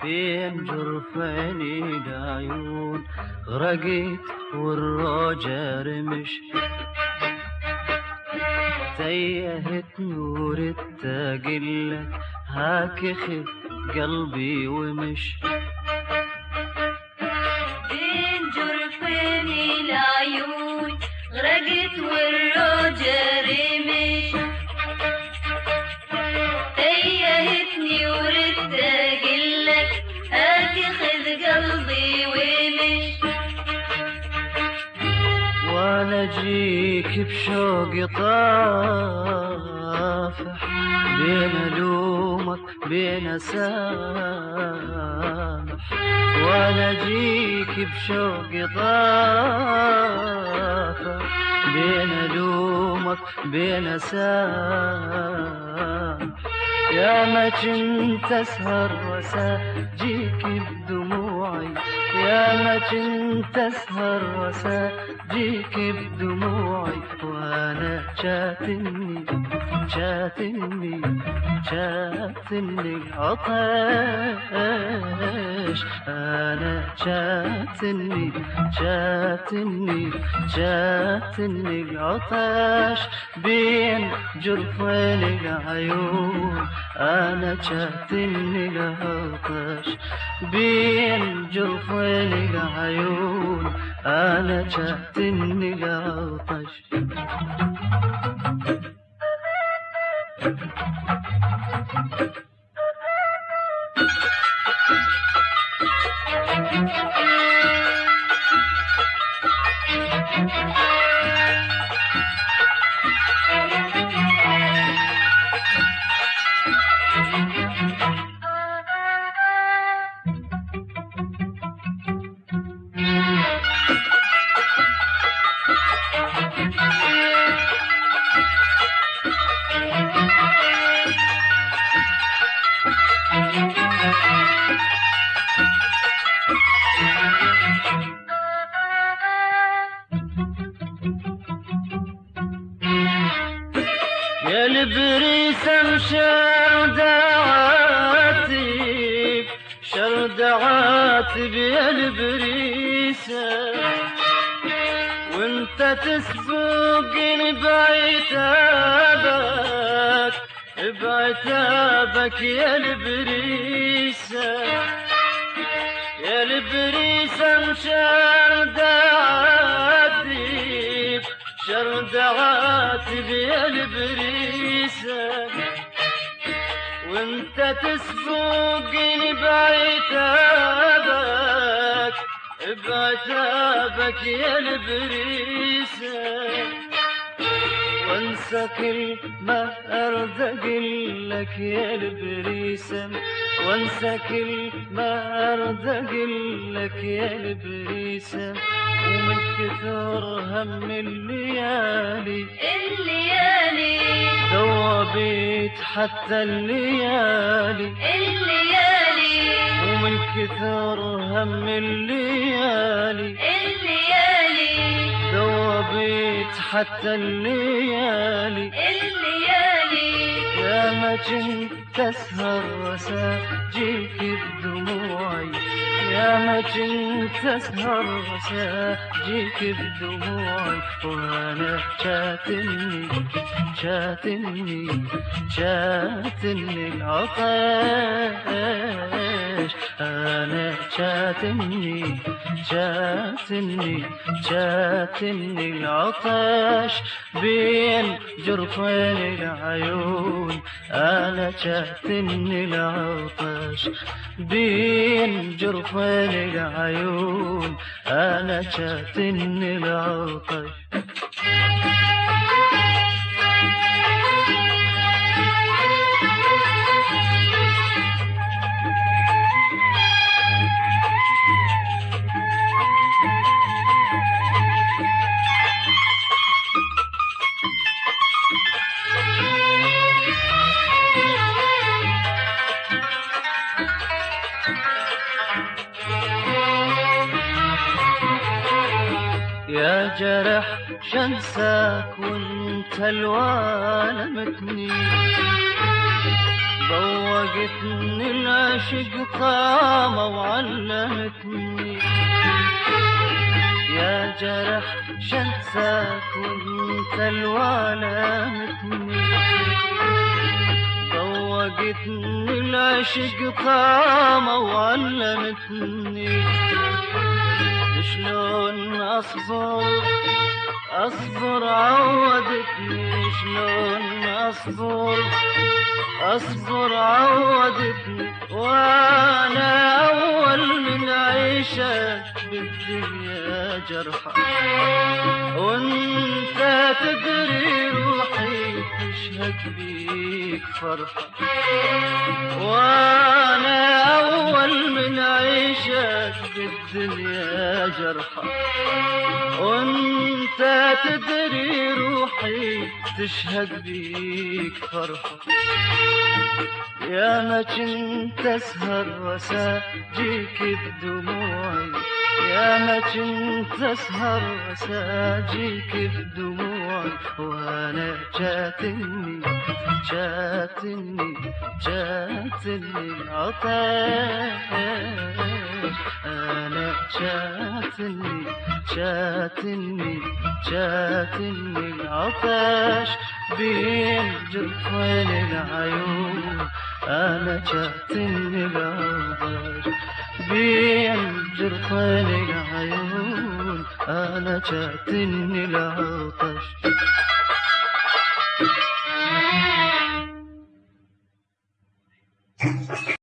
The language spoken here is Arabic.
بين جرفاني العيون غرقت والرجا رمش، تيهت نور التاجلة هاك خد قلبي ومش. بين جرفاني العيون غرقت والرجا رمش، تيهتني وردت اجلك هاتي خذ قلبي ومش. وانا اجيك بشوقي طافح بين الومك بين اسامح، وانا اجيك بشوقي طافح بين الومك بين اسامح. يا ما كنت اسهر واساجيك بدموعي، يا ما كنت اسهر واساجيك بدموعي، وانا شاتني شاتني شاتني العطش، انا شاتني شاتني شاتني العطش بين جرفين العيون، انا شاتني العطش بين جرفين العيون، انا شاتني العطش. يا البريسم شرد عاتب شرد عاتب يا البريسم، وانت تسبقني بعتابك بعتابك يا البريسم، يا البريسم شرد عاتب شرد عاتب يا البريسم، وانت تسبقني بعتابك بعتابك يا البريسم، وانسى كل ما ارد اقلك يا البريسم، وانسى كل ما ارد اقلك يا البريسم، ومن كثر هم الليالي الليالي ذوبت حتى الليالي الليالي ومن كثر هم الليالي الليالي ذوبت حتى الليالي. الليالي يا ما كنت اسهر واساجيك بدموعي، يا ما كنت اسهر واساجيك بدموعي، وانا شاتني شاتني شاتني العطش، انا شاتني شاتني شاتني العطش بين جرفين العيون، انا شاتني العطش بين جرفين العيون، انا شاتني العطش. يا جرح شنساك وانت الوالمتني، ضوق ذوقتني العشق طامة وعلمتني يا جرح شنساك وانت الوالمتني ذوقتني العشق طامة وعلمتني شلون أصبر عودتني شلون أصبر عودتني وأنا أول من عيشك بالدنيا جرحة وانت تدري روحي تشهد بيك فرحة وأنا أول من عيشك بالدنيا جرحة وانت تدري روحي تشهد بيك فرحة يا ما كنت اسهر وساجيك بدموعي يا ما كنت اسهر وساجيك بدموعي وانا جاتني العطاش انا جاتني العطاش بين جفن العيون أنا جاتني العطاش بين جرفان العيون أنا جاتني العطاش